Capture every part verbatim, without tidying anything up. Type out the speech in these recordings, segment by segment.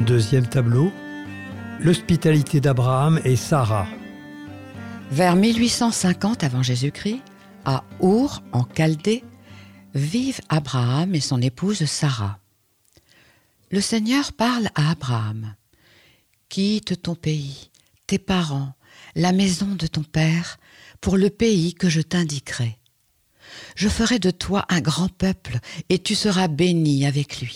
Deuxième tableau, l'hospitalité d'Abraham et Sarah. Vers mille huit cent cinquante avant Jésus-Christ, à Our, en Chaldée, vivent Abraham et son épouse Sarah. Le Seigneur parle à Abraham. « Quitte ton pays, tes parents, la maison de ton père, pour le pays que je t'indiquerai. Je ferai de toi un grand peuple et tu seras béni avec lui. »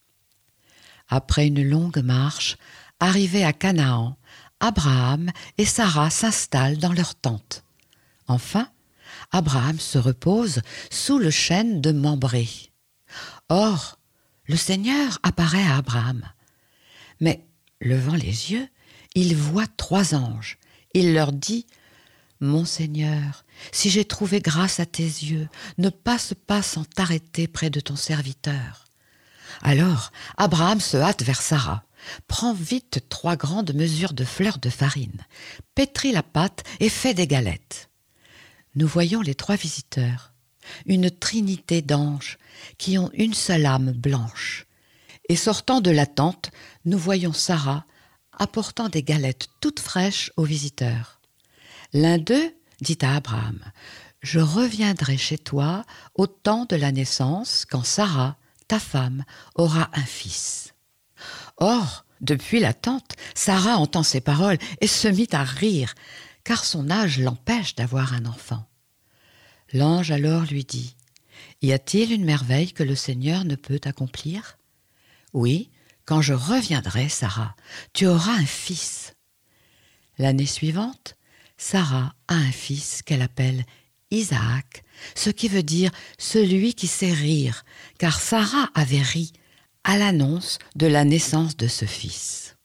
Après une longue marche, arrivés à Canaan, Abraham et Sarah s'installent dans leur tente. Enfin, Abraham se repose sous le chêne de Mambré. Or, le Seigneur apparaît à Abraham. Mais, levant les yeux, il voit trois anges. Il leur dit « Mon Seigneur, si j'ai trouvé grâce à tes yeux, ne passe pas sans t'arrêter près de ton serviteur. » Alors, Abraham se hâte vers Sarah, prend vite trois grandes mesures de fleurs de farine, pétrit la pâte et fait des galettes. Nous voyons les trois visiteurs, une trinité d'anges qui ont une seule âme blanche. Et sortant de la tente, nous voyons Sarah apportant des galettes toutes fraîches aux visiteurs. L'un d'eux dit à Abraham « Je reviendrai chez toi au temps de la naissance, quand Sarah, ta femme, aura un fils. » Or, depuis la tente, Sarah entend ces paroles et se mit à rire, car son âge l'empêche d'avoir un enfant. L'ange alors lui dit « Y a-t-il une merveille que le Seigneur ne peut accomplir ? Oui, quand je reviendrai, Sarah, tu auras un fils. » L'année suivante, Sarah a un fils qu'elle appelle Isaac, ce qui veut dire « celui qui sait rire », car Sarah avait ri à l'annonce de la naissance de ce fils.